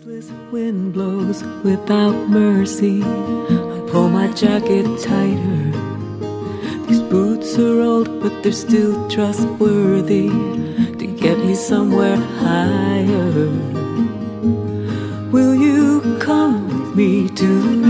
Restless wind blows without mercy. I pull my jacket tighter. These boots are old, but they're still trustworthy to get me somewhere higher. Will you come with me to